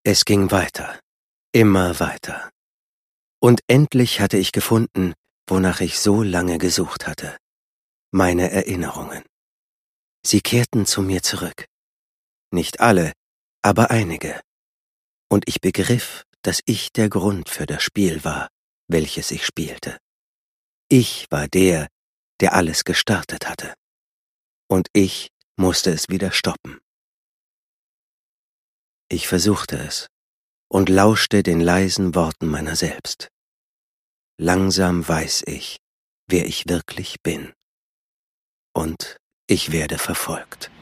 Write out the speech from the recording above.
Es ging weiter, immer weiter. Und endlich hatte ich gefunden, wonach ich so lange gesucht hatte: meine Erinnerungen. Sie kehrten zu mir zurück. Nicht alle, aber einige. Und ich begriff, dass ich der Grund für das Spiel war, welches ich spielte. Ich war der, der alles gestartet hatte. Und ich musste es wieder stoppen. Ich versuchte es und lauschte den leisen Worten meiner selbst. Langsam weiß ich, wer ich wirklich bin. Und ich werde verfolgt.